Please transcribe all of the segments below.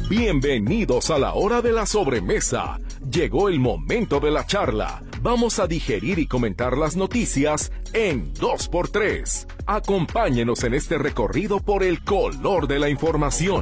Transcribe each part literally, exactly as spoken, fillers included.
Bienvenidos a la hora de la sobremesa. Llegó el momento de la charla. Vamos a digerir y comentar las noticias en dos por tres. Acompáñenos en este recorrido por el color de la información.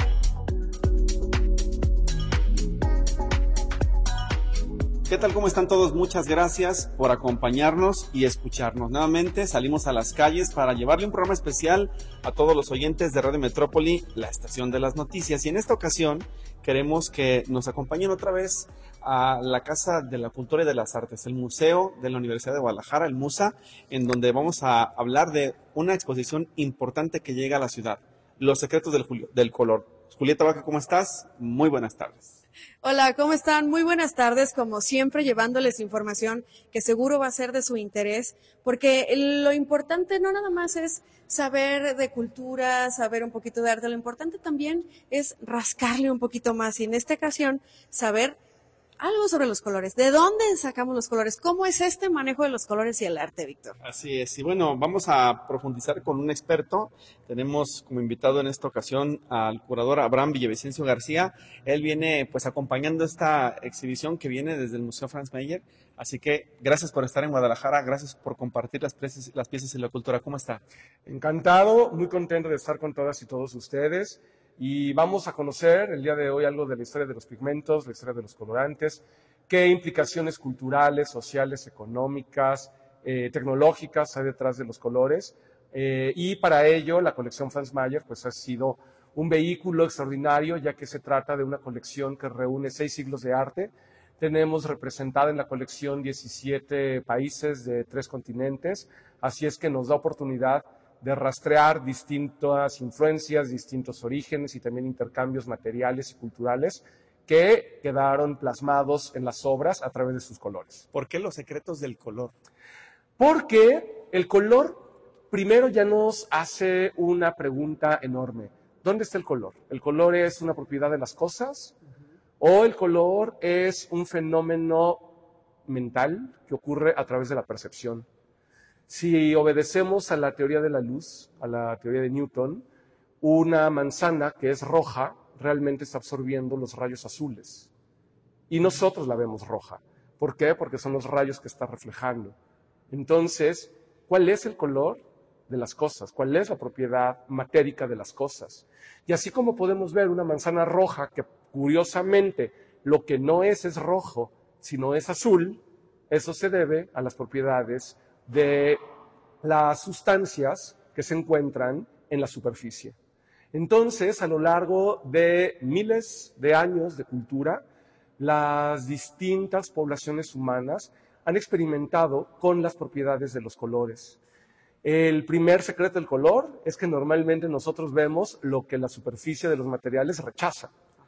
¿Qué tal? ¿Cómo están todos? Muchas gracias por acompañarnos y escucharnos. Nuevamente salimos a las calles para llevarle un programa especial a todos los oyentes de Radio Metrópoli, la estación de las noticias. Y en esta ocasión queremos que nos acompañen otra vez a la Casa de la Cultura y de las Artes, el Museo de la Universidad de Guadalajara, el MUSA, en donde vamos a hablar de una exposición importante que llega a la ciudad, Los secretos del, Julio, del color. Julieta Vaca, ¿cómo estás? Muy buenas tardes. Hola, ¿cómo están? Muy buenas tardes, como siempre llevándoles información que seguro va a ser de su interés, porque lo importante no nada más es saber de cultura, saber un poquito de arte, lo importante también es rascarle un poquito más y en esta ocasión saber algo sobre los colores. ¿De dónde sacamos los colores? ¿Cómo es este manejo de los colores y el arte, Víctor? Así es. Y bueno, vamos a profundizar con un experto. Tenemos como invitado en esta ocasión al curador Abraham Villavicencio García. Él viene pues acompañando esta exhibición que viene desde el Museo Franz Mayer. Así que gracias por estar en Guadalajara, gracias por compartir las piezas, las piezas en la cultura. ¿Cómo está? Encantado, muy contento de estar con todas y todos ustedes. Y vamos a conocer el día de hoy algo de la historia de los pigmentos, la historia de los colorantes, qué implicaciones culturales, sociales, económicas, eh, tecnológicas hay detrás de los colores. Eh, y para ello la colección Franz Mayer pues, ha sido un vehículo extraordinario, ya que se trata de una colección que reúne seis siglos de arte. Tenemos representada en la colección diecisiete países de tres continentes, así es que nos da oportunidad de rastrear distintas influencias, distintos orígenes y también intercambios materiales y culturales que quedaron plasmados en las obras a través de sus colores. ¿Por qué los secretos del color? Porque el color primero ya nos hace una pregunta enorme. ¿Dónde está el color? ¿El color es una propiedad de las cosas? ¿O el color es un fenómeno mental que ocurre a través de la percepción? Si obedecemos a la teoría de la luz, a la teoría de Newton, una manzana que es roja realmente está absorbiendo los rayos azules. Y nosotros la vemos roja. ¿Por qué? Porque son los rayos que está reflejando. Entonces, ¿cuál es el color de las cosas? ¿Cuál es la propiedad matérica de las cosas? Y así como podemos ver una manzana roja que curiosamente lo que no es es rojo, sino es azul, eso se debe a las propiedades de las sustancias que se encuentran en la superficie. Entonces, a lo largo de miles de años de cultura, las distintas poblaciones humanas han experimentado con las propiedades de los colores. El primer secreto del color es que normalmente nosotros vemos lo que la superficie de los materiales rechaza.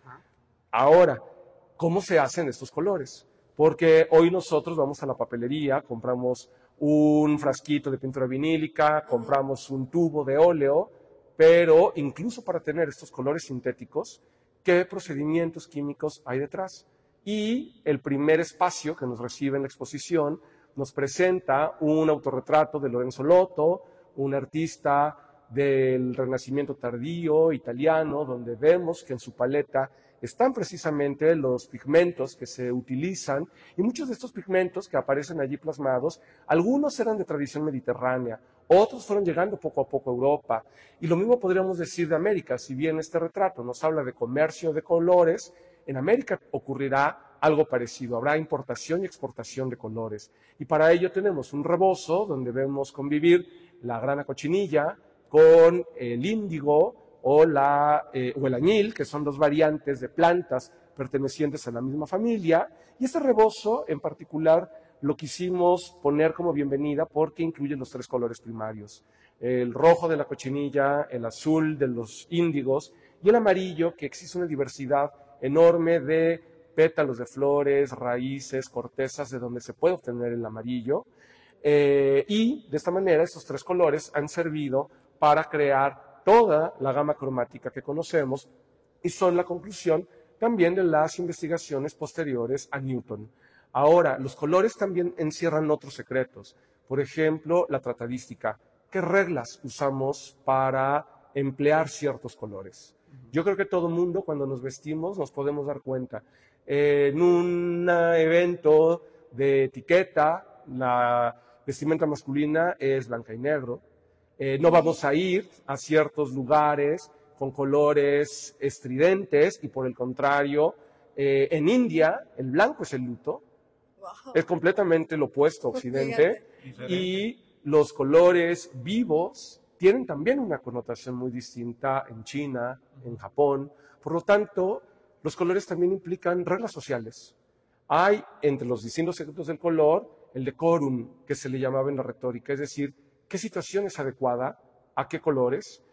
Ahora, ¿cómo se hacen estos colores? Porque hoy nosotros vamos a la papelería, compramos un frasquito de pintura vinílica, compramos un tubo de óleo, pero incluso para tener estos colores sintéticos, ¿qué procedimientos químicos hay detrás? Y el primer espacio que nos recibe en la exposición nos presenta un autorretrato de Lorenzo Lotto, un artista del Renacimiento tardío italiano, donde vemos que en su paleta están precisamente los pigmentos que se utilizan, y muchos de estos pigmentos que aparecen allí plasmados, algunos eran de tradición mediterránea, otros fueron llegando poco a poco a Europa, y lo mismo podríamos decir de América. Si bien este retrato nos habla de comercio de colores, en América ocurrirá algo parecido, habrá importación y exportación de colores, y para ello tenemos un rebozo donde vemos convivir la grana cochinilla con el índigo, o, la, eh, o el añil, que son dos variantes de plantas pertenecientes a la misma familia, y este rebozo en particular lo quisimos poner como bienvenida porque incluye los tres colores primarios, el rojo de la cochinilla, el azul de los índigos y el amarillo, que existe una diversidad enorme de pétalos de flores, raíces, cortezas, de donde se puede obtener el amarillo, eh, y de esta manera estos tres colores han servido para crear toda la gama cromática que conocemos y son la conclusión también de las investigaciones posteriores a Newton. Ahora, los colores también encierran otros secretos. Por ejemplo, la tratadística. ¿Qué reglas usamos para emplear ciertos colores? Yo creo que todo mundo cuando nos vestimos nos podemos dar cuenta. Eh, en un evento de etiqueta, la vestimenta masculina es blanca y negro. Eh, no vamos a ir a ciertos lugares con colores estridentes y por el contrario, eh, en India el blanco es el luto. Wow. Es completamente lo opuesto a Occidente. Y los colores vivos tienen también una connotación muy distinta en China, en Japón. Por lo tanto, los colores también implican reglas sociales. Hay entre los distintos secretos del color el decorum, que se le llamaba en la retórica, es decir, qué situación es adecuada a qué colores.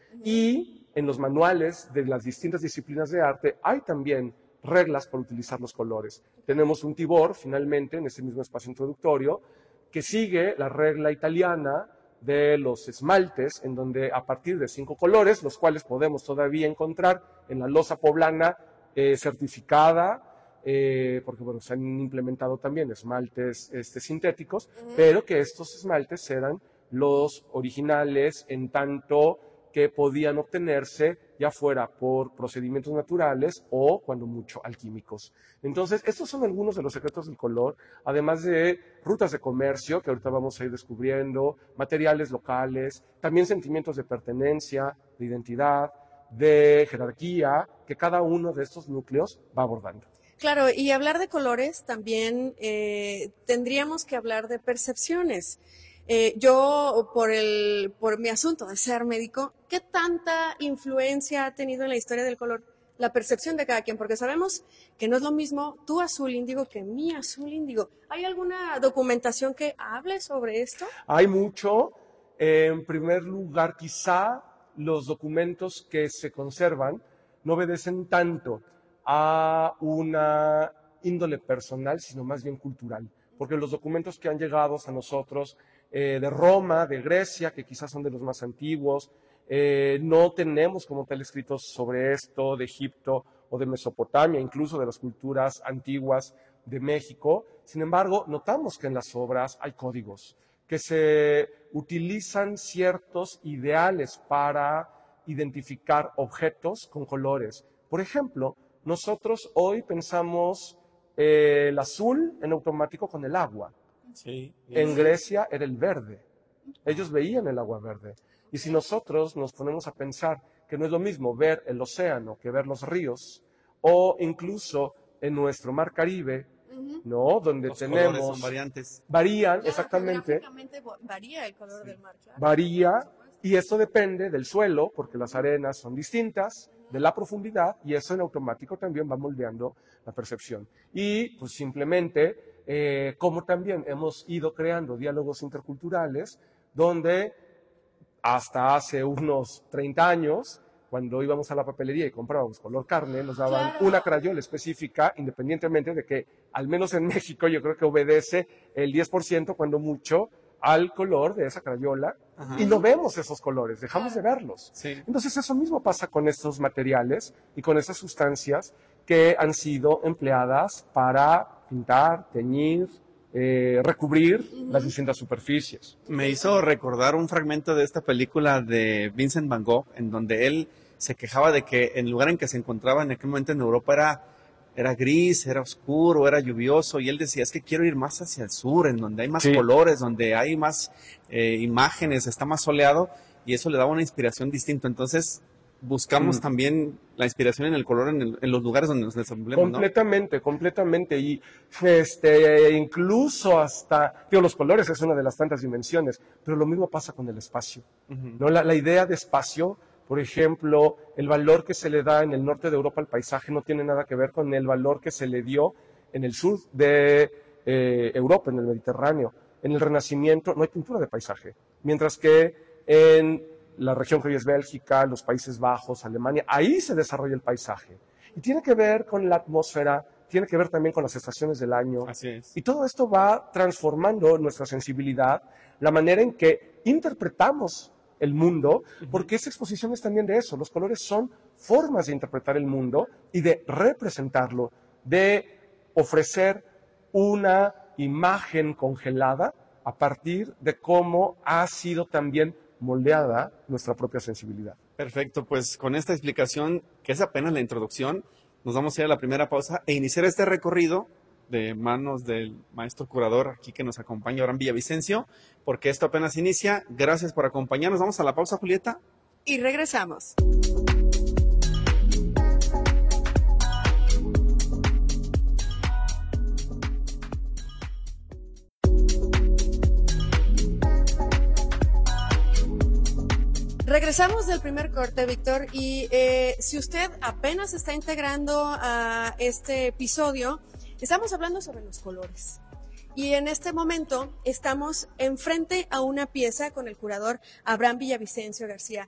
Y en los manuales de las distintas disciplinas de arte hay también reglas para utilizar los colores. Tenemos un Tibor, finalmente, en este mismo espacio introductorio, que sigue la regla italiana de los esmaltes, en donde a partir de cinco colores, los cuales podemos todavía encontrar en la loza poblana eh, certificada, eh, porque bueno, se han implementado también esmaltes este, sintéticos, uh-huh. pero que estos esmaltes eran los originales en tanto que podían obtenerse ya fuera por procedimientos naturales o, cuando mucho, alquímicos. Entonces, estos son algunos de los secretos del color, además de rutas de comercio, que ahorita vamos a ir descubriendo, materiales locales, también sentimientos de pertenencia, de identidad, de jerarquía, que cada uno de estos núcleos va abordando. Claro, y hablar de colores también eh, tendríamos que hablar de percepciones. Eh, yo, por, el, por mi asunto de ser médico, ¿qué tanta influencia ha tenido en la historia del color la percepción de cada quien? Porque sabemos que no es lo mismo tu azul índigo que mi azul índigo. ¿Hay alguna documentación que hable sobre esto? Hay mucho. Eh, en primer lugar, quizá los documentos que se conservan no obedecen tanto a una índole personal, sino más bien cultural. Porque los documentos que han llegado a nosotros Eh, de Roma, de Grecia, que quizás son de los más antiguos, eh, no tenemos como tal escritos sobre esto, de Egipto o de Mesopotamia, incluso de las culturas antiguas de México. Sin embargo, notamos que en las obras hay códigos, que se utilizan ciertos ideales para identificar objetos con colores. Por ejemplo, nosotros hoy pensamos eh, el azul en automático con el agua. Sí, en Grecia era el verde. Ellos veían el agua verde. Y si nosotros nos ponemos a pensar que no es lo mismo ver el océano que ver los ríos, o incluso en nuestro mar Caribe, uh-huh. ¿no? Donde los tenemos... colores son variantes. Varían, claro, exactamente. Varía el color sí. del mar, claro. Varía, y esto depende del suelo, porque las arenas son distintas, uh-huh. de la profundidad, y eso en automático también va moldeando la percepción. Y pues simplemente... Eh, como también hemos ido creando diálogos interculturales, donde hasta hace unos treinta años, cuando íbamos a la papelería y comprábamos color carne, nos daban claro. una crayola específica, independientemente de que, al menos en México, yo creo que obedece el diez por ciento, cuando mucho, al color de esa crayola, Ajá. y no vemos esos colores, dejamos de verlos. Sí. Entonces eso mismo pasa con estos materiales y con estas sustancias que han sido empleadas para pintar, teñir, eh, recubrir uh-huh. las distintas superficies. Me hizo recordar un fragmento de esta película de Vincent Van Gogh, en donde él se quejaba de que el lugar en que se encontraba en aquel momento en Europa era, era gris, era oscuro, era lluvioso, y él decía, es que quiero ir más hacia el sur, en donde hay más sí. colores, donde hay más eh, imágenes, está más soleado, y eso le daba una inspiración distinta. Entonces, buscamos mm. también la inspiración en el color en, el, en los lugares donde nos desenvolvemos, completamente, ¿no? Completamente, y este, incluso hasta, digo, los colores es una de las tantas dimensiones, pero lo mismo pasa con el espacio, uh-huh. ¿no? La, la idea de espacio, por ejemplo, el valor que se le da en el norte de Europa al paisaje no tiene nada que ver con el valor que se le dio en el sur de eh, Europa, en el Mediterráneo. En el Renacimiento no hay pintura de paisaje, mientras que en la región que hoy es Bélgica, los Países Bajos, Alemania, ahí se desarrolla el paisaje. Y tiene que ver con la atmósfera, tiene que ver también con las estaciones del año. Así es. Y todo esto va transformando nuestra sensibilidad, la manera en que interpretamos el mundo, porque esa exposición es también de eso. Los colores son formas de interpretar el mundo y de representarlo, de ofrecer una imagen congelada a partir de cómo ha sido también moldeada nuestra propia sensibilidad. Perfecto, pues con esta explicación que que es apenas la introducción. Nos vamos a ir a la primera pausa e iniciar este recorrido de manos del maestro curador aquí que nos acompaña, Abraham Villavicencio, porque esto apenas inicia. Gracias por acompañarnos. Vamos a la pausa, Julieta. Y regresamos. Regresamos del primer corte, Víctor, y eh, si usted apenas está integrando a este episodio, estamos hablando sobre los colores. Y en este momento estamos enfrente a una pieza con el curador Abraham Villavicencio García.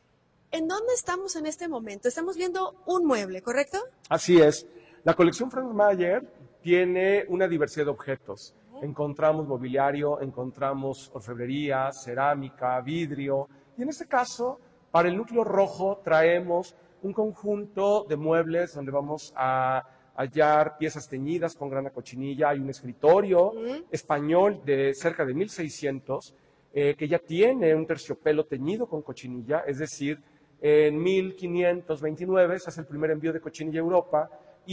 ¿En dónde estamos en este momento? Estamos viendo un mueble, ¿correcto? Así es. La colección Franz Mayer tiene una diversidad de objetos. Encontramos mobiliario, encontramos orfebrería, cerámica, vidrio. Y en este caso, para el núcleo rojo, traemos un conjunto de muebles donde vamos a hallar piezas teñidas con grana cochinilla. Hay un escritorio uh-huh. español de cerca de mil seiscientos eh, que ya tiene un terciopelo teñido con cochinilla, es decir, en mil quinientos veintinueve se hace el primer envío de cochinilla a Europa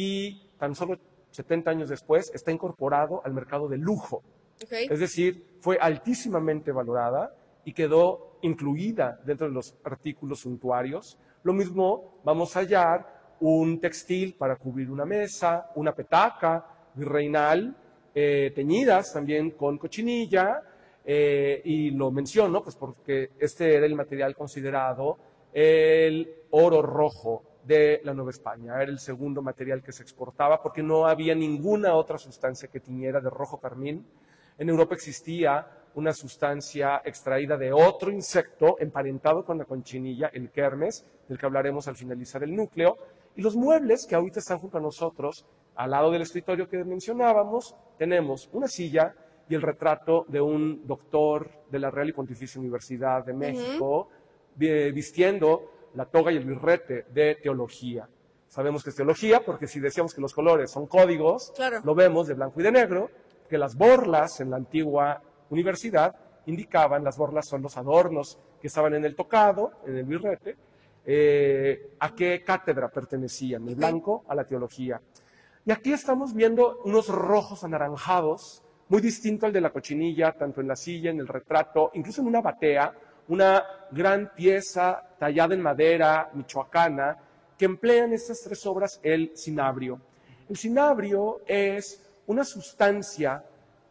y tan solo setenta años después está incorporado al mercado de lujo. Okay. Es decir, fue altísimamente valorada y quedó incluida dentro de los artículos suntuarios. Lo mismo vamos a hallar un textil para cubrir una mesa, una petaca virreinal, eh, teñidas también con cochinilla, eh, y lo menciono pues porque este era el material considerado el oro rojo de la Nueva España. Era el segundo material que se exportaba porque no había ninguna otra sustancia que tiñera de rojo carmín. En Europa existía una sustancia extraída de otro insecto emparentado con la cochinilla, el kermes, del que hablaremos al finalizar el núcleo. Y los muebles que ahorita están junto a nosotros, al lado del escritorio que mencionábamos, tenemos una silla y el retrato de un doctor de la Real y Pontificia Universidad de México, uh-huh. vistiendo la toga y el birrete de teología. Sabemos que es teología porque si decíamos que los colores son códigos, claro. lo vemos de blanco y de negro, que las borlas en la antigua universidad indicaban, las borlas son los adornos que estaban en el tocado, en el birrete, eh, a qué cátedra pertenecían, el blanco a la teología. Y aquí estamos viendo unos rojos anaranjados, muy distinto al de la cochinilla, tanto en la silla, en el retrato, incluso en una batea, una gran pieza tallada en madera michoacana, que emplea en estas tres obras el cinabrio. El cinabrio es una sustancia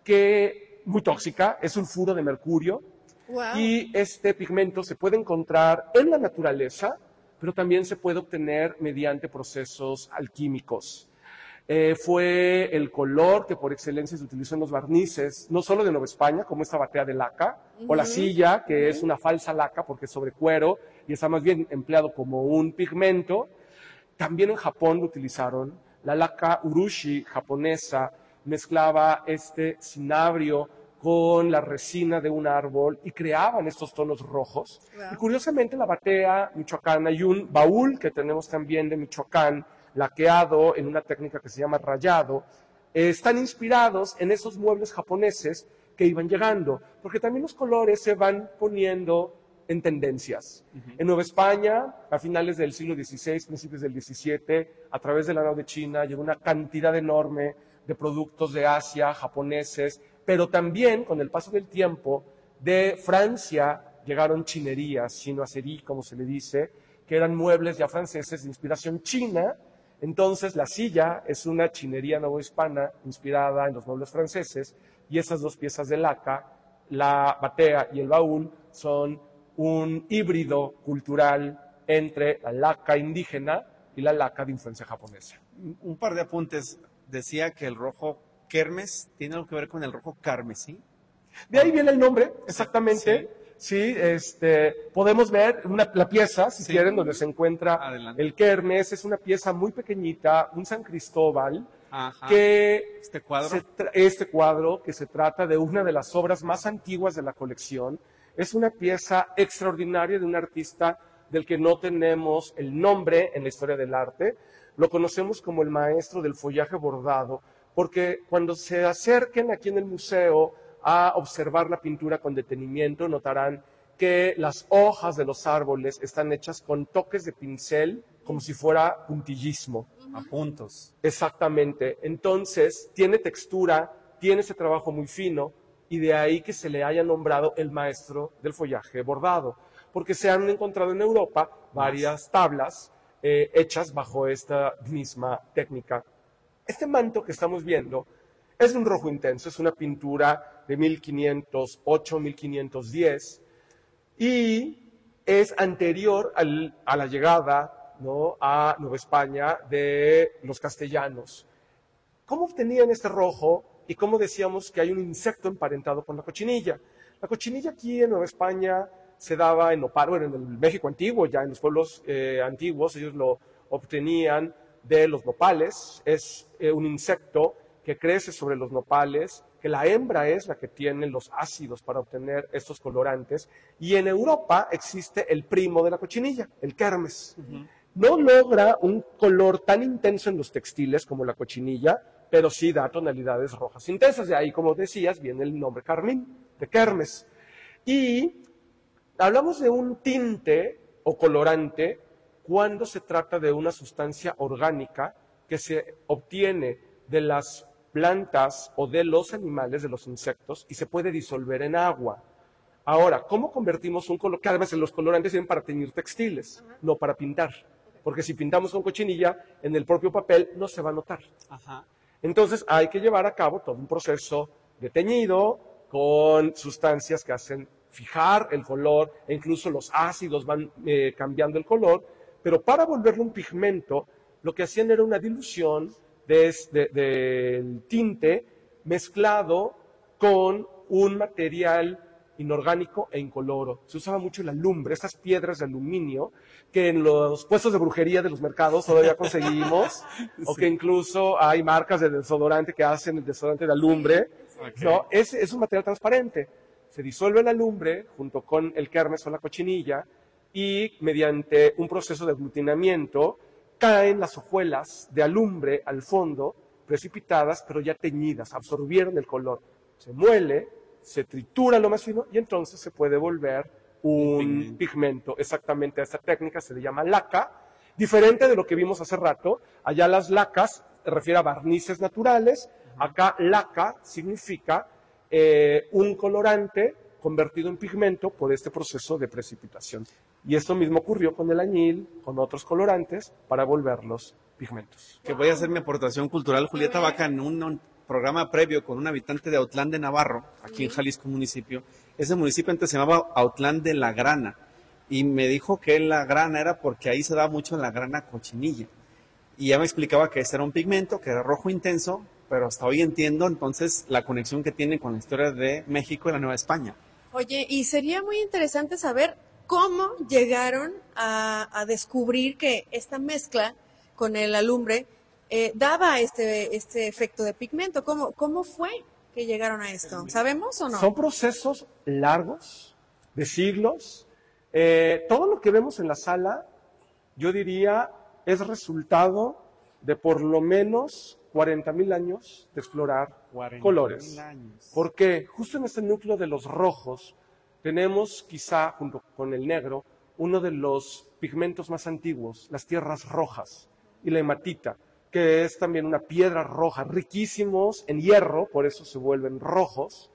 que muy tóxica, es sulfuro de mercurio, wow. y este pigmento se puede encontrar en la naturaleza, pero también se puede obtener mediante procesos alquímicos. Eh, fue el color que por excelencia se utilizó en los barnices, no solo de Nueva España, como esta batea de laca, uh-huh. o la silla, que uh-huh. es una falsa laca porque es sobre cuero y está más bien empleado como un pigmento. También en Japón lo utilizaron, la laca urushi japonesa, mezclaba este cinabrio con la resina de un árbol y creaban estos tonos rojos. Wow. Y curiosamente la batea michoacana y un baúl que tenemos también de Michoacán, laqueado en una técnica que se llama rayado, eh, están inspirados en esos muebles japoneses que iban llegando, porque también los colores se van poniendo en tendencias. Uh-huh. En Nueva España, a finales del siglo dieciséis, principios del diecisiete, a través de la nao de China, llegó una cantidad enorme de productos de Asia, japoneses, pero también, con el paso del tiempo, de Francia llegaron chinerías, chinoiserie, como se le dice, que eran muebles ya franceses de inspiración china. Entonces, la silla es una chinería novohispana inspirada en los muebles franceses, y esas dos piezas de laca, la batea y el baúl, son un híbrido cultural entre la laca indígena y la laca de influencia japonesa. Un par de apuntes. Decía que el rojo kermes tiene algo que ver con el rojo carmesí. De ahí viene el nombre, exactamente. Sí, sí este, podemos ver una, la pieza, si sí. quieren, donde se encuentra Adelante. el kermes. Es una pieza muy pequeñita, un San Cristóbal, Ajá. que este cuadro. Se este cuadro, que se trata de una de las obras más antiguas de la colección. Es una pieza extraordinaria de un artista del que no tenemos el nombre en la historia del arte. Lo conocemos como el maestro del follaje bordado, porque cuando se acerquen aquí en el museo a observar la pintura con detenimiento, notarán que las hojas de los árboles están hechas con toques de pincel, como si fuera puntillismo. A puntos. Exactamente. Entonces, tiene textura, tiene ese trabajo muy fino, y de ahí que se le haya nombrado el maestro del follaje bordado, porque se han encontrado en Europa varias tablas eh, hechas bajo esta misma técnica. Este manto que estamos viendo es de un rojo intenso, es una pintura de mil quinientos ocho, mil quinientos diez, y es anterior al, a la llegada, ¿no?, a Nueva España de los castellanos. ¿Cómo obtenían este rojo? Y cómo decíamos que hay un insecto emparentado con la cochinilla. La cochinilla aquí en Nueva España se daba en nopal, bueno, en el México antiguo, ya en los pueblos eh, antiguos, ellos lo obtenían de los nopales. Es eh, un insecto que crece sobre los nopales, que la hembra es la que tiene los ácidos para obtener estos colorantes. Y en Europa existe el primo de la cochinilla, el kermes. Uh-huh. No logra un color tan intenso en los textiles como la cochinilla, pero sí da tonalidades rojas intensas. De ahí, como decías, viene el nombre carmín, de kermes. Y hablamos de un tinte o colorante cuando se trata de una sustancia orgánica que se obtiene de las plantas o de los animales, de los insectos, y se puede disolver en agua. Ahora, ¿cómo convertimos un color? Que además los colorantes sirven para teñir textiles, uh-huh, no para pintar. Porque si pintamos con cochinilla, en el propio papel no se va a notar. Ajá. Entonces hay que llevar a cabo todo un proceso de teñido con sustancias que hacen fijar el color, e incluso los ácidos van eh, cambiando el color, pero para volverlo un pigmento, lo que hacían era una dilución del de, de tinte mezclado con un material inorgánico e incoloro. Se usaba mucho la lumbre, estas piedras de aluminio que en los puestos de brujería de los mercados todavía conseguimos, sí, o que incluso hay marcas de desodorante que hacen el desodorante de alumbre. Okay. ¿No? Es, es un material transparente. Se disuelve la lumbre junto con el kermes o la cochinilla y mediante un proceso de aglutinamiento caen las hojuelas de alumbre al fondo, precipitadas, pero ya teñidas, absorbieron el color. Se muele, se tritura lo más fino y entonces se puede volver un pigmento. pigmento. Exactamente, a esta técnica se le llama laca, diferente de lo que vimos hace rato. Allá las lacas se refiere a barnices naturales, acá laca significa eh, un colorante convertido en pigmento por este proceso de precipitación. Y esto mismo ocurrió con el añil, con otros colorantes, para volverlos pigmentos. Que voy a hacer mi aportación cultural, Julieta Vaca, en un, un programa previo con un habitante de Autlán de Navarro, aquí en Jalisco municipio. Ese municipio antes se llamaba Autlán de la Grana, y me dijo que la grana era porque ahí se daba mucho la grana cochinilla. Y ya me explicaba que ese era un pigmento, que era rojo intenso, pero hasta hoy entiendo entonces la conexión que tiene con la historia de México y la Nueva España. Oye, y sería muy interesante saber cómo llegaron a, a descubrir que esta mezcla con el alumbre eh, daba este, este efecto de pigmento. ¿Cómo, ¿Cómo fue que llegaron a esto? ¿Sabemos o no? Son procesos largos, de siglos. Eh, todo lo que vemos en la sala, yo diría, es resultado de por lo menos cuarenta mil años de explorar colores. Porque justo en este núcleo de los rojos tenemos quizá, junto con el negro, uno de los pigmentos más antiguos, las tierras rojas y la hematita, que es también una piedra roja, riquísimos en hierro, por eso se vuelven rojos.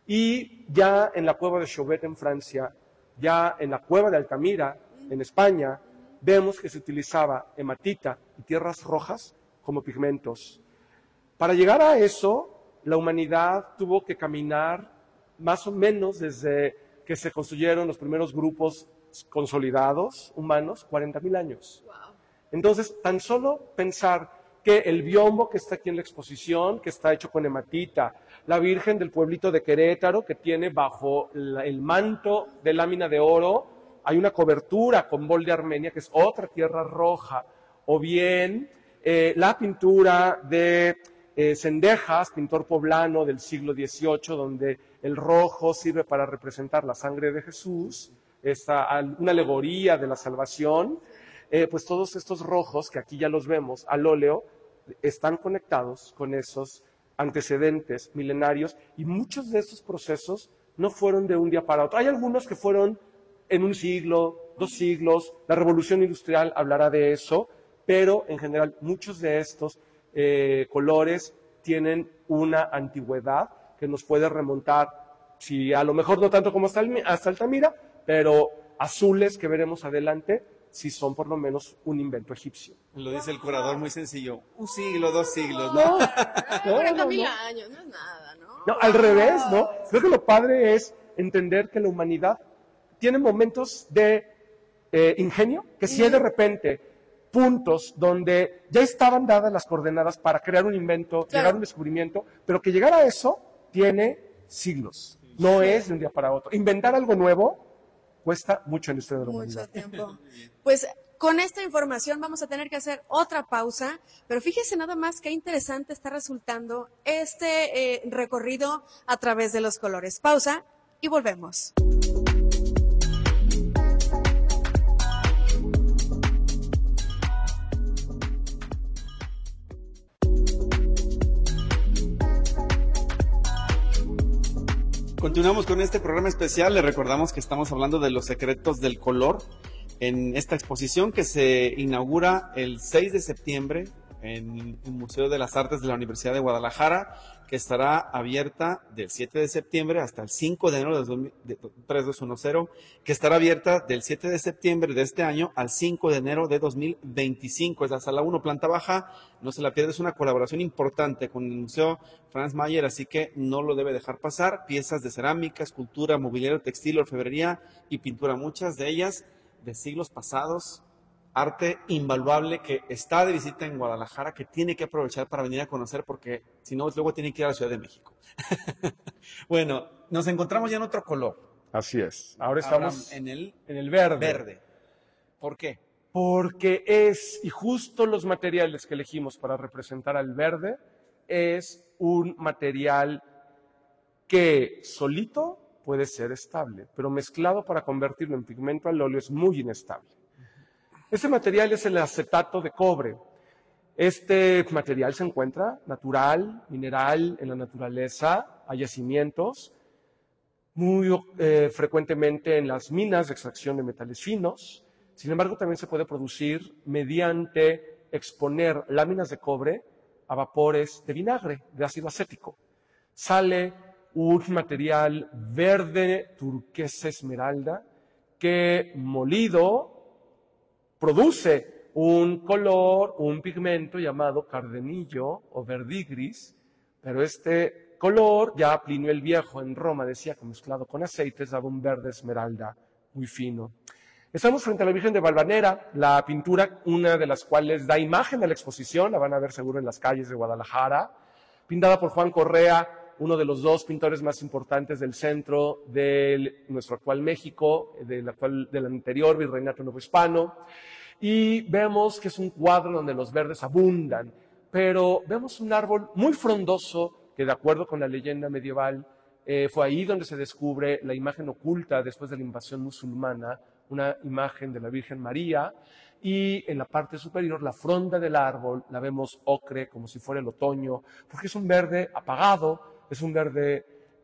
Y ya en la cueva de Chauvet en Francia, ya en la cueva de Altamira en España, vemos que se utilizaba hematita y tierras rojas como pigmentos. Para llegar a eso, la humanidad tuvo que caminar más o menos desde que se construyeron los primeros grupos consolidados humanos, cuarenta mil años. Wow. Entonces, tan solo pensar que el biombo que está aquí en la exposición, que está hecho con hematita, la Virgen del pueblito de Querétaro, que tiene bajo la, el manto de lámina de oro, hay una cobertura con bol de Armenia, que es otra tierra roja, o bien eh, la pintura de eh, Cendejas, pintor poblano del siglo dieciocho, donde el rojo sirve para representar la sangre de Jesús, esta, una alegoría de la salvación. Eh, pues todos estos rojos, que aquí ya los vemos al óleo, están conectados con esos antecedentes milenarios, y muchos de estos procesos no fueron de un día para otro. Hay algunos que fueron en un siglo, dos siglos, la revolución industrial hablará de eso, pero en general muchos de estos eh, colores tienen una antigüedad que nos puede remontar, si a lo mejor no tanto como hasta, el, hasta Altamira, pero azules que veremos adelante, si son por lo menos un invento egipcio. Lo dice el curador muy sencillo, un siglo, dos siglos, No, ¿no? no, cuarenta no, mil no. años, no es nada, ¿no? No, al revés, ¿no? Creo que lo padre es entender que la humanidad tiene momentos de eh, ingenio, que si hay de repente puntos donde ya estaban dadas las coordenadas para crear un invento, Claro. llegar a un descubrimiento, pero que llegar a eso tiene siglos, no es de un día para otro. Inventar algo nuevo cuesta mucho en la historia de la Mucho humanidad. tiempo. Pues con esta información vamos a tener que hacer otra pausa, pero fíjese nada más qué interesante está resultando este eh, recorrido a través de los colores. Pausa y volvemos. Continuamos con este programa especial. Le recordamos que estamos hablando de los secretos del color en esta exposición que se inaugura el seis de septiembre en el Museo de las Artes de la Universidad de Guadalajara, que estará abierta del siete de septiembre hasta el cinco de enero de tres dos uno cero, que estará abierta del siete de septiembre de este año al cinco de enero de dos mil veinticinco. Es la sala uno, planta baja. No se la pierda, es una colaboración importante con el Museo Franz Mayer, así que no lo debe dejar pasar. Piezas de cerámica, escultura, mobiliario textil, orfebrería y pintura, muchas de ellas de siglos pasados. Arte invaluable que está de visita en Guadalajara, que tiene que aprovechar para venir a conocer, porque si no, luego tiene que ir a la Ciudad de México. Bueno, nos encontramos ya en otro color. Así es. Ahora estamos en el en el verde. verde. ¿Por qué? Porque es, y justo los materiales que elegimos para representar al verde, es un material que solito puede ser estable, pero mezclado para convertirlo en pigmento al óleo es muy inestable. Este material es el acetato de cobre. Este material se encuentra natural, mineral, en la naturaleza, hay yacimientos, muy eh, frecuentemente en las minas de extracción de metales finos. Sin embargo, también se puede producir mediante exponer láminas de cobre a vapores de vinagre, de ácido acético. Sale un material verde turquesa esmeralda que molido produce un color, un pigmento llamado cardenillo o verdigris, pero este color, ya Plinio el Viejo en Roma decía que mezclado con aceites daba un verde esmeralda muy fino. Estamos frente a la Virgen de Valvanera, la pintura, una de las cuales da imagen a la exposición, la van a ver seguro en las calles de Guadalajara, pintada por Juan Correa, uno de los dos pintores más importantes del centro de nuestro actual México, del, actual, del anterior Virreinato Novohispano, y vemos que es un cuadro donde los verdes abundan, pero vemos un árbol muy frondoso que, de acuerdo con la leyenda medieval, eh, fue ahí donde se descubre la imagen oculta después de la invasión musulmana, una imagen de la Virgen María, y en la parte superior, la fronda del árbol, la vemos ocre, como si fuera el otoño, porque es un verde apagado, es un verde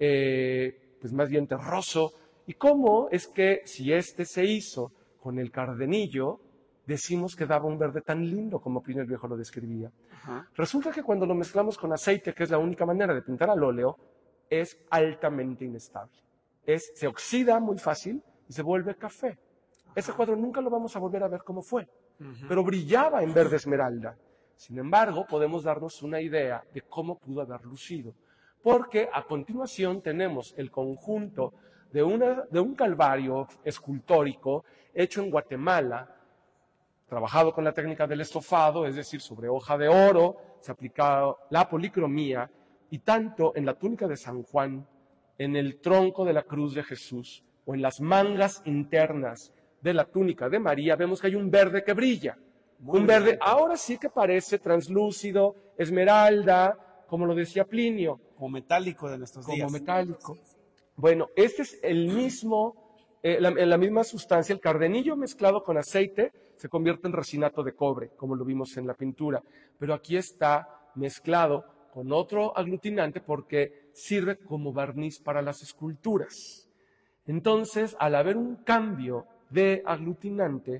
eh, pues más bien terroso. ¿Y cómo es que si este se hizo con el cardenillo, decimos que daba un verde tan lindo como Plinio el Viejo lo describía? Ajá. Resulta que cuando lo mezclamos con aceite, que es la única manera de pintar al óleo, es altamente inestable. Es, se oxida muy fácil y se vuelve café. Ese cuadro nunca lo vamos a volver a ver cómo fue, uh-huh. pero brillaba en verde esmeralda. Sin embargo, podemos darnos una idea de cómo pudo haber lucido, porque a continuación tenemos el conjunto de, una, de un calvario escultórico hecho en Guatemala, trabajado con la técnica del estofado, es decir, sobre hoja de oro, se aplicaba la policromía, y tanto en la túnica de San Juan, en el tronco de la cruz de Jesús, o en las mangas internas de la túnica de María, vemos que hay un verde que brilla. Muy un verde, bien. Ahora sí que parece translúcido, esmeralda, como lo decía Plinio. Como metálico de nuestros como días. Como metálico. Bueno, este es el mismo, eh, la, la misma sustancia, el cardenillo mezclado con aceite se convierte en resinato de cobre, como lo vimos en la pintura. Pero aquí está mezclado con otro aglutinante porque sirve como barniz para las esculturas. Entonces, al haber un cambio de aglutinante,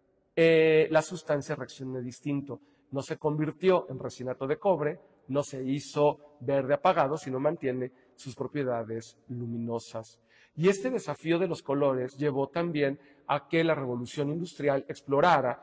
eh, la sustancia reacciona distinto. No se convirtió en resinato de cobre, no se hizo verde apagado, sino mantiene sus propiedades luminosas. Y este desafío de los colores llevó también a que la revolución industrial explorara,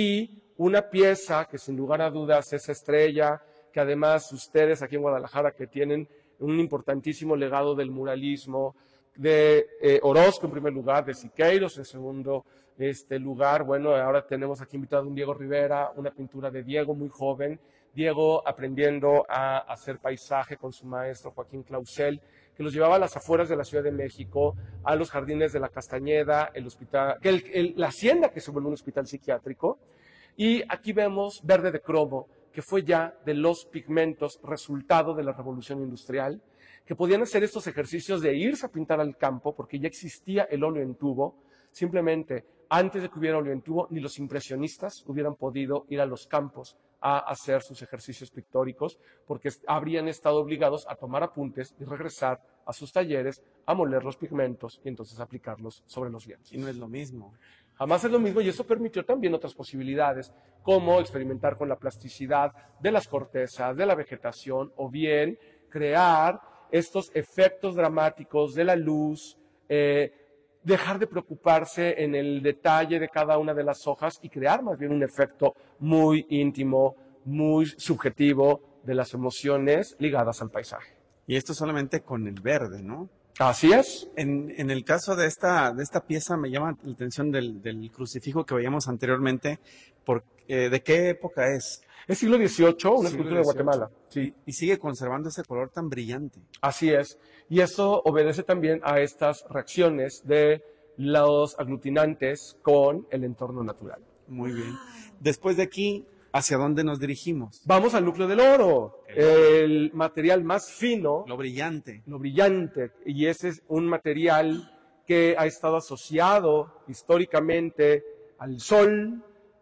y una pieza que sin lugar a dudas es estrella, que además ustedes aquí en Guadalajara que tienen un importantísimo legado del muralismo, de eh, Orozco en primer lugar, de Siqueiros en segundo este lugar. Bueno, ahora tenemos aquí invitado a un Diego Rivera, una pintura de Diego muy joven, Diego aprendiendo a hacer paisaje con su maestro Joaquín Clausel, que los llevaba a las afueras de la Ciudad de México, a los jardines de la Castañeda, el hospital, el, el, la hacienda que se volvió un hospital psiquiátrico. Y aquí vemos verde de cromo, que fue ya de los pigmentos resultado de la revolución industrial, que podían hacer estos ejercicios de irse a pintar al campo, porque ya existía el óleo en tubo. Simplemente, antes de que hubiera óleo en tubo, ni los impresionistas hubieran podido ir a los campos a hacer sus ejercicios pictóricos, porque habrían estado obligados a tomar apuntes y regresar a sus talleres a moler los pigmentos y entonces aplicarlos sobre los lienzos. Y no es lo mismo. Jamás es lo mismo, y eso permitió también otras posibilidades, como experimentar con la plasticidad de las cortezas, de la vegetación, o bien crear estos efectos dramáticos de la luz, eh, dejar de preocuparse en el detalle de cada una de las hojas y crear más bien un efecto muy íntimo, muy subjetivo de las emociones ligadas al paisaje. Y esto solamente con el verde, ¿no? Así es. En, en el caso de esta, de esta pieza me llama la atención del, del crucifijo que veíamos anteriormente. Por, eh, ¿De qué época es? Es siglo dieciocho, una Siglo escultura de Guatemala. Sí. Y sigue conservando ese color tan brillante. Así es. Y eso obedece también a estas reacciones de los aglutinantes con el entorno natural. Muy bien. Después de aquí, ¿hacia dónde nos dirigimos? Vamos al núcleo del oro, el, el material más fino. Lo brillante. Lo brillante. Y ese es un material que ha estado asociado históricamente al sol,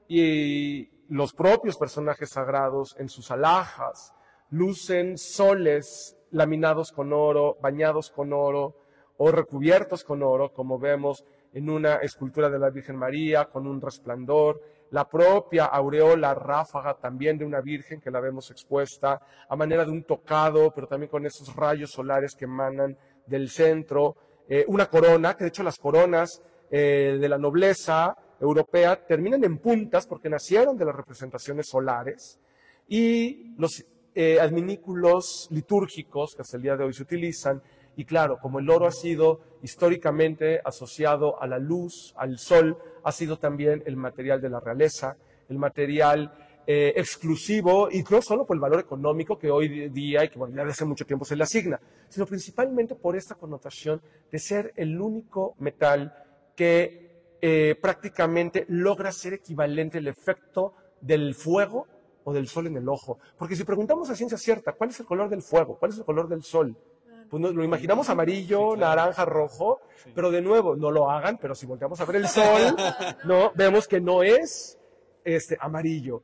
y los propios personajes sagrados en sus alhajas lucen soles laminados con oro, bañados con oro o recubiertos con oro, como vemos en una escultura de la Virgen María con un resplandor, la propia aureola ráfaga también de una virgen que la vemos expuesta a manera de un tocado, pero también con esos rayos solares que emanan del centro, eh, una corona, que de hecho las coronas eh, de la nobleza europea terminan en puntas porque nacieron de las representaciones solares, y los eh, adminículos litúrgicos que hasta el día de hoy se utilizan. Y claro, como el oro ha sido históricamente asociado a la luz, al sol, ha sido también el material de la realeza, el material eh, exclusivo, y no solo por el valor económico que hoy día y que bueno, ya desde hace mucho tiempo se le asigna, sino principalmente por esta connotación de ser el único metal que eh, prácticamente logra ser equivalente al efecto del fuego o del sol en el ojo. Porque si preguntamos a ciencia cierta, ¿cuál es el color del fuego? ¿Cuál es el color del sol? Pues nos lo imaginamos amarillo, sí, claro, naranja, rojo, sí. Pero de nuevo, no lo hagan, pero si volteamos a ver el sol, no, vemos que no es este, amarillo.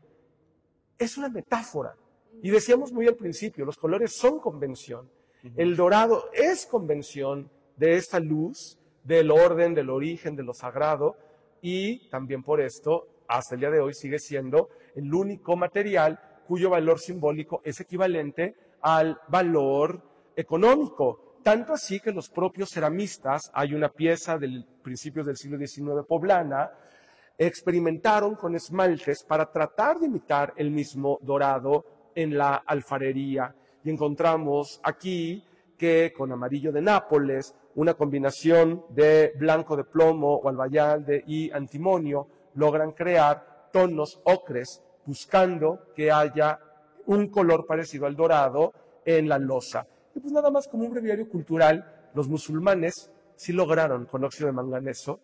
Es una metáfora. Y decíamos muy al principio, los colores son convención. Uh-huh. El dorado es convención de esta luz, del orden, del origen, de lo sagrado, y también por esto, hasta el día de hoy, sigue siendo el único material cuyo valor simbólico es equivalente al valor económico. Tanto así que los propios ceramistas, hay una pieza del principios del siglo diecinueve poblana, experimentaron con esmaltes para tratar de imitar el mismo dorado en la alfarería. Y encontramos aquí que con amarillo de Nápoles, una combinación de blanco de plomo o albayalde y antimonio, logran crear tonos ocres, buscando que haya un color parecido al dorado en la losa. Y pues nada más como un breviario cultural, los musulmanes sí lograron con óxido de manganeso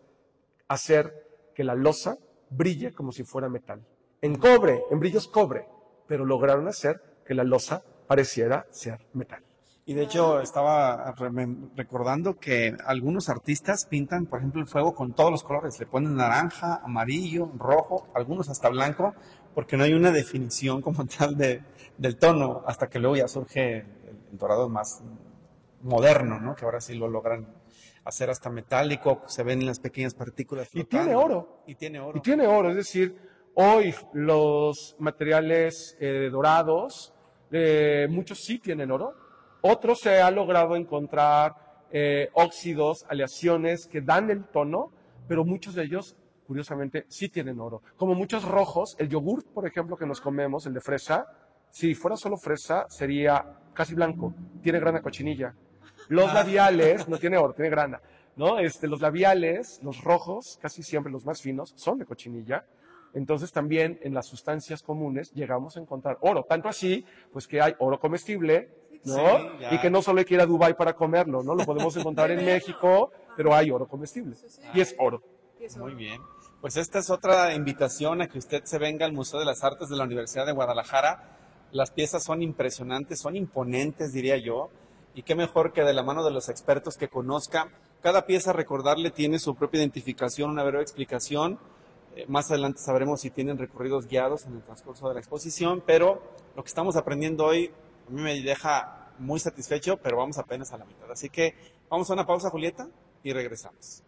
hacer que la losa brille como si fuera metal. En cobre, en brillos cobre, pero lograron hacer que la losa pareciera ser metal. Y de hecho estaba recordando que algunos artistas pintan, por ejemplo, el fuego con todos los colores. Le ponen naranja, amarillo, rojo, algunos hasta blanco, porque no hay una definición como tal de, del tono, hasta que luego ya surge el dorado más moderno, ¿no? Que ahora sí lo logran acero hasta metálico, se ven las pequeñas partículas Y flotando. tiene oro. Y tiene oro. Y tiene oro, es decir, hoy los materiales eh, dorados, eh, muchos sí tienen oro, otros se ha logrado encontrar eh, óxidos, aleaciones que dan el tono, pero muchos de ellos, curiosamente, sí tienen oro. Como muchos rojos, el yogur, por ejemplo, que nos comemos, el de fresa, si fuera solo fresa, sería casi blanco, tiene grana cochinilla. Los labiales, no tiene oro, tiene grana, ¿no? Este, los labiales, los rojos, casi siempre los más finos, son de cochinilla. Entonces también en las sustancias comunes llegamos a encontrar oro. Tanto así, pues que hay oro comestible, ¿no? Sí, ya. Y que no solo hay que ir a Dubái para comerlo, ¿no? Lo podemos encontrar en México, pero hay oro comestible. Y es oro. Muy bien. Pues esta es otra invitación a que usted se venga al Museo de las Artes de la Universidad de Guadalajara. Las piezas son impresionantes, son imponentes, diría yo. Y qué mejor que de la mano de los expertos que conozca. Cada pieza, recordarle, tiene su propia identificación, una breve explicación. Eh, más adelante sabremos si tienen recorridos guiados en el transcurso de la exposición, pero lo que estamos aprendiendo hoy a mí me deja muy satisfecho, pero vamos apenas a la mitad. Así que vamos a una pausa, Julieta, y regresamos.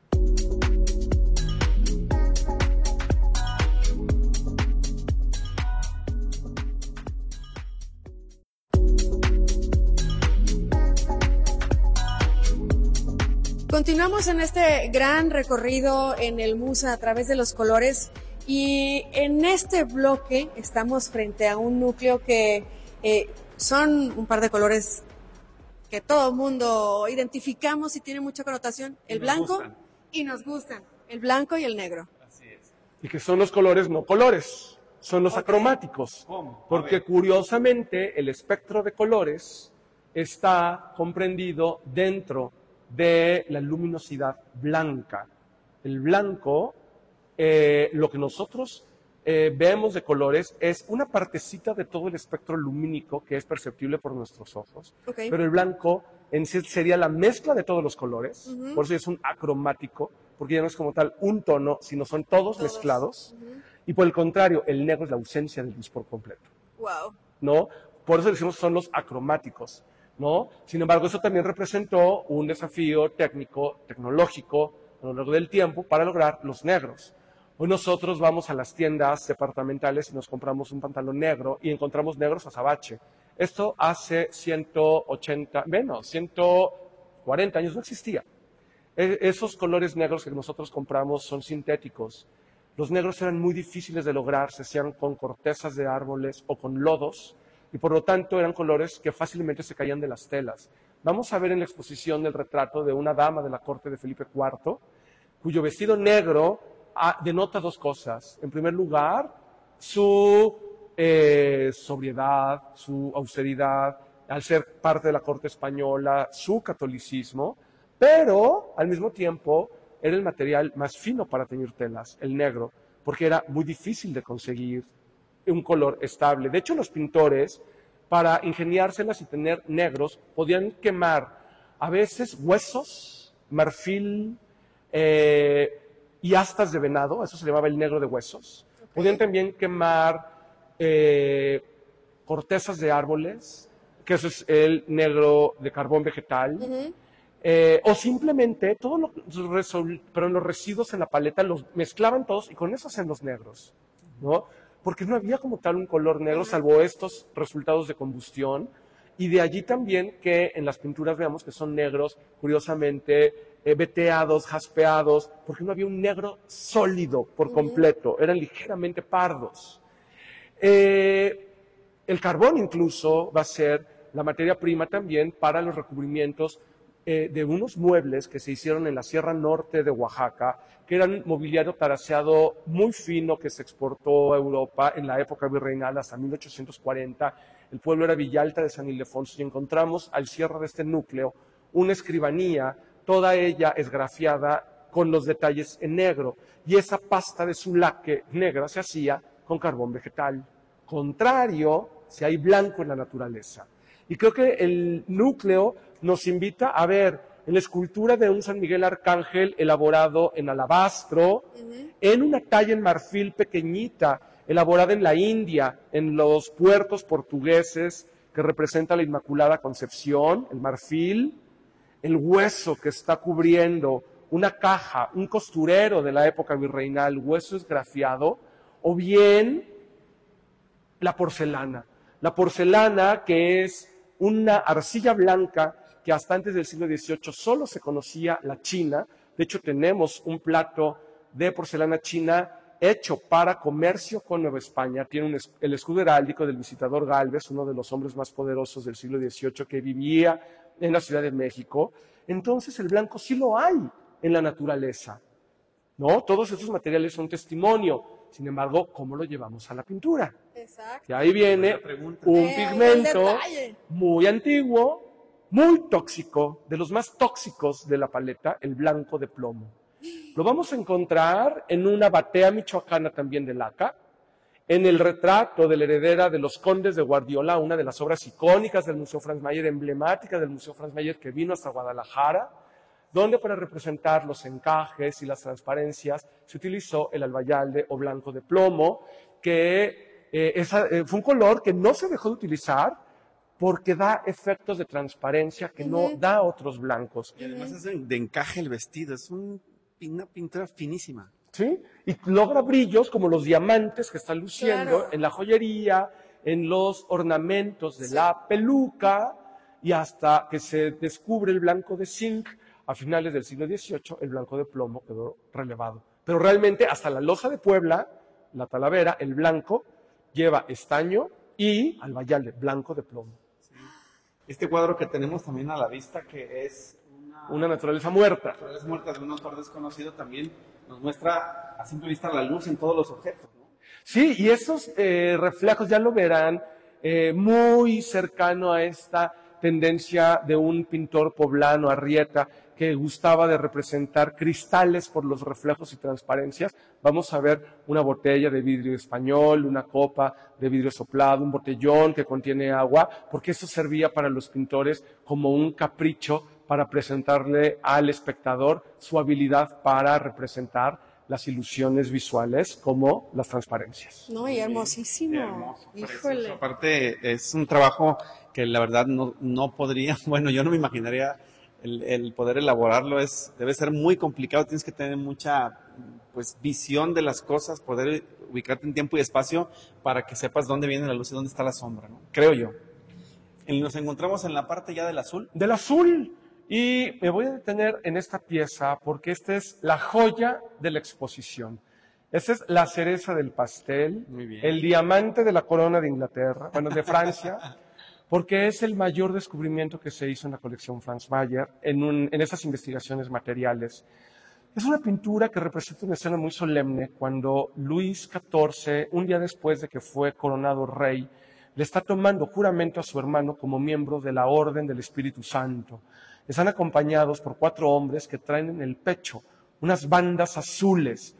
Continuamos en este gran recorrido en el Musa a través de los colores y en este bloque estamos frente a un núcleo que eh, son un par de colores que todo el mundo identificamos y tiene mucha connotación, el blanco gustan. y nos gustan, el blanco y el negro. Así es. Y que son los colores no colores, son los Ok. acromáticos. ¿Cómo? A Porque ver. curiosamente el espectro de colores está comprendido dentro de la luminosidad blanca. El blanco, eh, lo que nosotros eh, vemos de colores es una partecita de todo el espectro lumínico que es perceptible por nuestros ojos. Ok. Pero el blanco en sí sería la mezcla de todos los colores, Ujú. por eso es un acromático, porque ya no es como tal un tono, sino son todos, Todos. mezclados. Ujú. Y por el contrario, el negro es la ausencia de luz por completo, Wow. ¿no? Por eso decimos son los acromáticos, ¿no? Sin embargo, eso también representó un desafío técnico, tecnológico, a lo largo del tiempo para lograr los negros. Hoy nosotros vamos a las tiendas departamentales y nos compramos un pantalón negro y encontramos negros azabache. Esto hace ciento ochenta, menos, ciento cuarenta años no existía. E- esos colores negros que nosotros compramos son sintéticos. Los negros eran muy difíciles de lograr, se hacían con cortezas de árboles o con lodos, y por lo tanto eran colores que fácilmente se caían de las telas. Vamos a ver en la exposición el retrato de una dama de la corte de Felipe cuarto, cuyo vestido negro ah, denota dos cosas. En primer lugar, su eh, sobriedad, su austeridad, al ser parte de la corte española, su catolicismo, pero al mismo tiempo era el material más fino para teñir telas, el negro, porque era muy difícil de conseguir un color estable. De hecho, los pintores, para ingeniárselas y tener negros, podían quemar a veces huesos, marfil eh, y astas de venado, eso se llamaba el negro de huesos. Podían también quemar eh, cortezas de árboles, que eso es el negro de carbón vegetal. Ujú. Eh, o simplemente todos los, resol- pero los residuos en la paleta los mezclaban todos y con eso hacían los negros, ¿no? Porque no había como tal un color negro, salvo estos resultados de combustión. Y de allí también que en las pinturas veamos que son negros, curiosamente, eh, veteados, jaspeados, porque no había un negro sólido por completo, eran ligeramente pardos. Eh, el carbón incluso va a ser la materia prima también para los recubrimientos eh, de unos muebles que se hicieron en la Sierra Norte de Oaxaca, que eran mobiliario taraseado muy fino que se exportó a Europa en la época virreinal hasta mil ochocientos cuarenta. El pueblo era Villalta de San Ildefonso y encontramos al cierre de este núcleo una escribanía, toda ella esgrafiada con los detalles en negro, y esa pasta de sulaque negra se hacía con carbón vegetal. Contrario, si hay blanco en la naturaleza. Y creo que el núcleo nos invita a ver en la escultura de un San Miguel Arcángel elaborado en alabastro, Ujú. en una talla en marfil pequeñita, elaborada en la India, en los puertos portugueses, que representa la Inmaculada Concepción, el marfil, el hueso que está cubriendo una caja, un costurero de la época virreinal, hueso esgrafiado, o bien la porcelana. La porcelana, que es una arcilla blanca que hasta antes del siglo dieciocho solo se conocía la China. De hecho, tenemos un plato de porcelana china hecho para comercio con Nueva España. Tiene un, el escudo heráldico del visitador Gálvez, uno de los hombres más poderosos del siglo dieciocho que vivía en la Ciudad de México. Entonces, el blanco sí lo hay en la naturaleza, ¿no? Todos esos materiales son testimonio. Sin embargo, ¿cómo lo llevamos a la pintura? Exacto. Y ahí viene un Eh, pigmento el detalle. muy antiguo, muy tóxico, de los más tóxicos de la paleta, el blanco de plomo. Lo vamos a encontrar en una batea michoacana también de laca, en el retrato de la heredera de los condes de Guardiola, una de las obras icónicas del Museo Franz Mayer, emblemática del Museo Franz Mayer, que vino hasta Guadalajara, donde para representar los encajes y las transparencias se utilizó el albayalde o blanco de plomo, que eh, esa, eh, fue un color que no se dejó de utilizar porque da efectos de transparencia que no Ujú. da otros blancos. Y además es de, de encaje el vestido, es un- una pintura finísima. ¿Sí? Y logra brillos como los diamantes que están luciendo Claro. en la joyería, en los ornamentos de Sí. la peluca, y hasta que se descubre el blanco de zinc a finales del siglo dieciocho, el blanco de plomo quedó relevado. Pero realmente hasta la loja de Puebla, la Talavera, el blanco lleva estaño y albayalde, blanco de plomo. Este cuadro que tenemos también a la vista, que es una, Una naturaleza muerta. naturaleza muerta de un autor desconocido, también nos muestra a simple vista la luz en todos los objetos, ¿no? Sí, y esos eh, reflejos ya lo verán eh, muy cercano a esta tendencia de un pintor poblano, Arrieta, que gustaba de representar cristales por los reflejos y transparencias. Vamos a ver una botella de vidrio español, una copa de vidrio soplado, un botellón que contiene agua, porque eso servía para los pintores como un capricho para presentarle al espectador su habilidad para representar las ilusiones visuales como las transparencias. No, y hermosísimo. Hermoso, precioso. Híjole. Aparte, es un trabajo que la verdad no, no podría, bueno, yo no me imaginaría el, el poder elaborarlo, es, debe ser muy complicado, tienes que tener mucha pues visión de las cosas, poder ubicarte en tiempo y espacio para que sepas dónde viene la luz y dónde está la sombra, ¿no? Creo yo. Y nos encontramos en la parte ya del azul. Del azul. Y me voy a detener en esta pieza porque esta es la joya de la exposición. Esta es la cereza del pastel, Muy bien. el diamante de la corona de Inglaterra, bueno, de Francia, porque es el mayor descubrimiento que se hizo en la colección Franz Mayer en, un, en esas investigaciones materiales. Es una pintura que representa una escena muy solemne cuando Luis catorce, un día después de que fue coronado rey, le está tomando juramento a su hermano como miembro de la Orden del Espíritu Santo. Están acompañados por cuatro hombres que traen en el pecho unas bandas azules,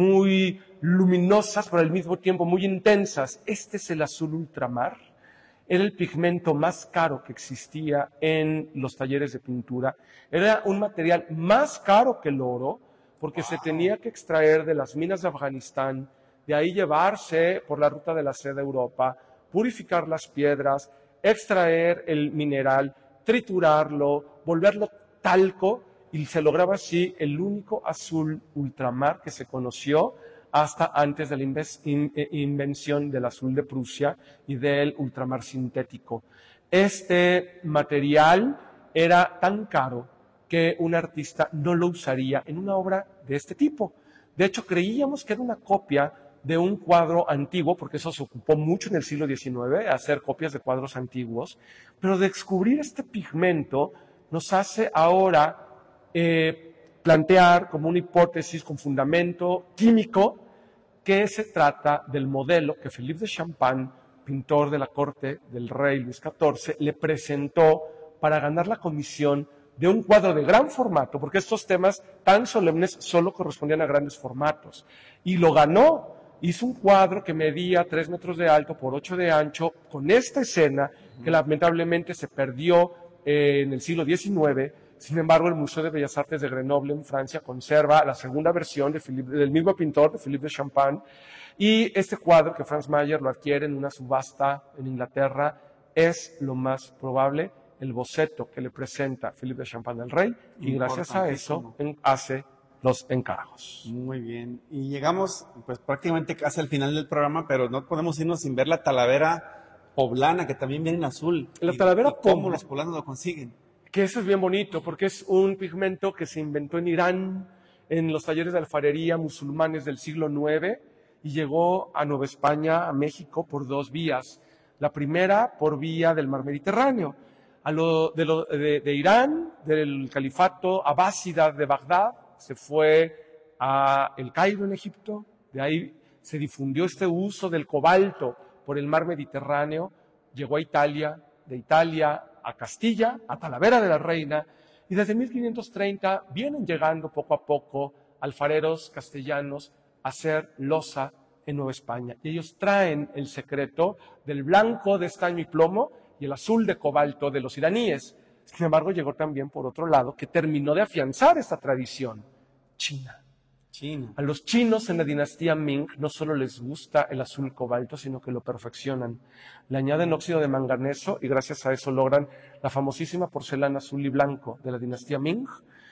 muy luminosas, pero al mismo tiempo muy intensas. Este es el azul ultramar. Era el pigmento más caro que existía en los talleres de pintura. Era un material más caro que el oro, porque se tenía que extraer de las minas de Afganistán, de ahí llevarse por la ruta de la seda a Europa, purificar las piedras, extraer el mineral, triturarlo, volverlo talco, y se lograba así el único azul ultramar que se conoció hasta antes de la inves- in- eh, invención del azul de Prusia y del ultramar sintético. Este material era tan caro que un artista no lo usaría en una obra de este tipo. De hecho, creíamos que era una copia de un cuadro antiguo, porque eso se ocupó mucho en el siglo diecinueve, hacer copias de cuadros antiguos, pero descubrir este pigmento nos hace ahora eh, plantear como una hipótesis con fundamento químico que se trata del modelo que Philippe de Champagne, pintor de la corte del rey Luis catorce, le presentó para ganar la comisión de un cuadro de gran formato, porque estos temas tan solemnes solo correspondían a grandes formatos, y lo ganó. Hizo un cuadro que medía tres metros de alto por ocho de ancho, con esta escena que lamentablemente se perdió eh, en el siglo diecinueve. Sin embargo, el Museo de Bellas Artes de Grenoble en Francia conserva la segunda versión de Philippe, del mismo pintor, de Philippe de Champagne, y este cuadro que Franz Mayer lo adquiere en una subasta en Inglaterra es lo más probable el boceto que le presenta Philippe de Champagne al rey, y gracias a eso en, hace los encargos. Muy bien. Y llegamos pues prácticamente casi al final del programa, pero no podemos irnos sin ver la talavera poblana, que también viene en azul. La talavera y, y cómo poblana, los poblanos lo consiguen. Que eso es bien bonito, porque es un pigmento que se inventó en Irán, en los talleres de alfarería musulmanes del siglo nueve, y llegó a Nueva España, a México, por dos vías. La primera, por vía del mar Mediterráneo. A lo, de, lo, de, de Irán, del califato abásida de Bagdad, se fue a El Cairo, en Egipto. De ahí se difundió este uso del cobalto por el mar Mediterráneo. Llegó a Italia, de Italia a Castilla, a Talavera de la Reina, y desde mil quinientos treinta vienen llegando poco a poco alfareros castellanos a hacer loza en Nueva España. Y ellos traen el secreto del blanco de estaño y plomo y el azul de cobalto de los iraníes. Sin embargo, llegó también por otro lado, que terminó de afianzar esta tradición, China. China. A los chinos en la dinastía Ming no solo les gusta el azul cobalto, sino que lo perfeccionan. Le añaden óxido de manganeso y gracias a eso logran la famosísima porcelana azul y blanco de la dinastía Ming.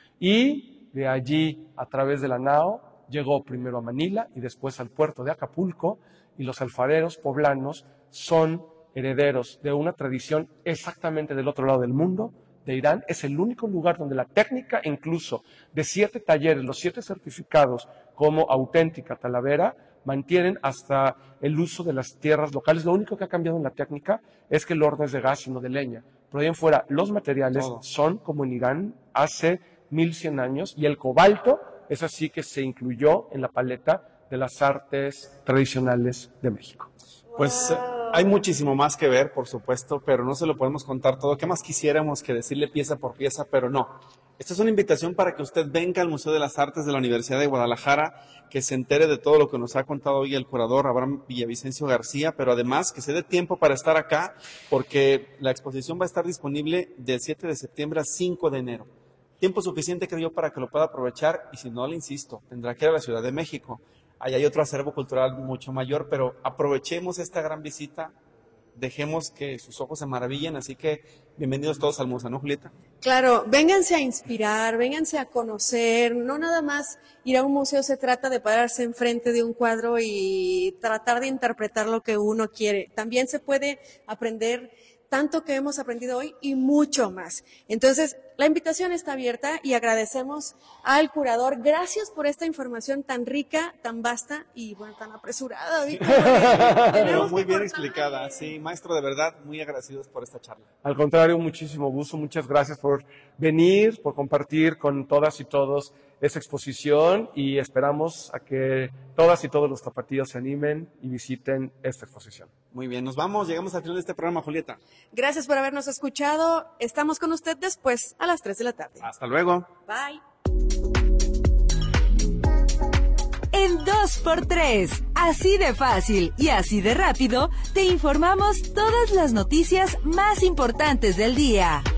Y de allí, a través de la nao, llegó primero a Manila y después al puerto de Acapulco, y los alfareros poblanos son herederos de una tradición exactamente del otro lado del mundo, de Irán. Es el único lugar donde la técnica, incluso de siete talleres, los siete certificados como auténtica talavera, mantienen hasta el uso de las tierras locales. Lo único que ha cambiado en la técnica es que el horno es de gas y no de leña. Pero ahí en fuera, los materiales Todo. son como en Irán hace mil cien años, y el cobalto es así que se incluyó en la paleta de las artes tradicionales de México. Pues eh, hay muchísimo más que ver, por supuesto, pero no se lo podemos contar todo. ¿Qué más quisiéramos que decirle pieza por pieza? Pero no. Esta es una invitación para que usted venga al Museo de las Artes de la Universidad de Guadalajara, que se entere de todo lo que nos ha contado hoy el curador Abraham Villavicencio García, pero además que se dé tiempo para estar acá, porque la exposición va a estar disponible del siete de septiembre al cinco de enero. Tiempo suficiente, creo yo, para que lo pueda aprovechar, y si no, le insisto, tendrá que ir a la Ciudad de México. Allá hay otro acervo cultural mucho mayor, pero aprovechemos esta gran visita, dejemos que sus ojos se maravillen, así que bienvenidos todos al museo, ¿no, Julieta? Claro, vénganse a inspirar, vénganse a conocer, no nada más ir a un museo se trata de pararse enfrente de un cuadro y tratar de interpretar lo que uno quiere, también se puede aprender tanto que hemos aprendido hoy y mucho más. Entonces, la invitación está abierta y agradecemos al curador. Gracias por esta información tan rica, tan vasta y bueno, tan apresurada. Pero muy bien explicada. Sí, maestro, de verdad, muy agradecidos por esta charla. Al contrario, muchísimo gusto. Muchas gracias por venir, por compartir con todas y todos esta exposición, y esperamos a que todas y todos los tapatíos se animen y visiten esta exposición. Muy bien, nos vamos, llegamos al final de este programa, Julieta. Gracias por habernos escuchado. Estamos con usted después a las tres de la tarde. Hasta luego. Bye. En dos por tres, así de fácil y así de rápido, te informamos todas las noticias más importantes del día.